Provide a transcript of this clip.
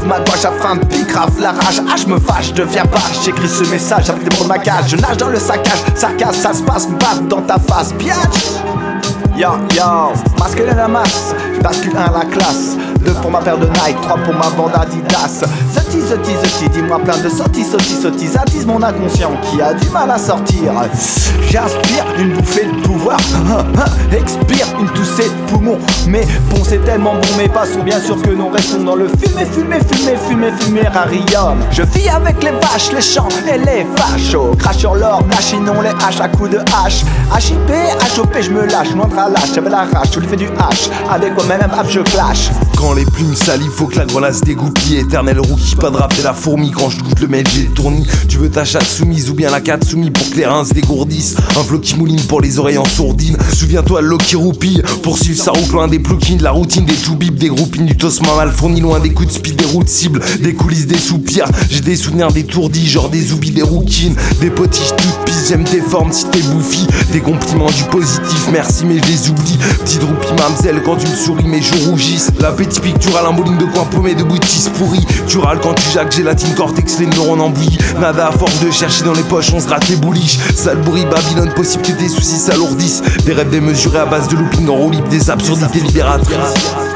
ma gouache afin de picrave la rage. Ah, je me fâche, je deviens vache. J'écris ce message après des ma cage. Je nage dans le saccage, sarcasme, ça se passe, bave dans ta face, biatch. Yo, yo, masculin la masse, je bascule 1 la classe. 2 pour ma paire de Nike, 3 pour ma bande Adidas. Zoti, dis-moi plein de sottis. Attise mon inconscient qui a du mal à sortir. J'inspire une bouffée de pouvoir, expire une toussée de poumon. Mes ponts c'est tellement bon, mes pas sont bien sûr que nous restons dans le fumer rarillonne. Je vis avec les vaches, les champs et les fachos. Crache sur l'or, machinons les haches à coups de hache. HIP, HOP, je me lâche, loin de relâche, j'avais la rage, je lui fais du H. Avec moi-même, je clash. Quand les plumes salivent, faut que la grenasse dégoupille. Éternel rookie, pas de rap et la fourmi. Quand je goûte le mail, j'ai le tournis. Tu veux ta chatte soumise ou bien la cate soumise pour que les reins se dégourdissent. Un flow qui mouline pour les oreilles en sourdine. Souviens-toi l'eau qui roupille. Poursuivre sa route loin des plugins, la routine des toubibs, des groupines, du tossement mal fourni. Loin des coups de speed, des routes cibles, des coulisses, des soupirs. J'ai des souvenirs d'étourdis, genre des oublis, des rouquines. Des potiches toutes pisses, j'aime tes formes si t'es bouffi. Des compliments du positif, merci mais je les oublie. Petite roupie mamzelle quand tu me souris, mes joues rougissent. L'appétit pictural, un bowling de coin paumé de boutisses pourris. Tu râles quand tu jacques, gélatine, cortex, les neurones en bouillie. Nada à force de chercher dans les poches, on se gratte les bouliches. Sale bruit, Babylone, possible que tes soucis s'alourdissent. Des rêves démesurés à base de looping en roue libre, des absurdités libératrices.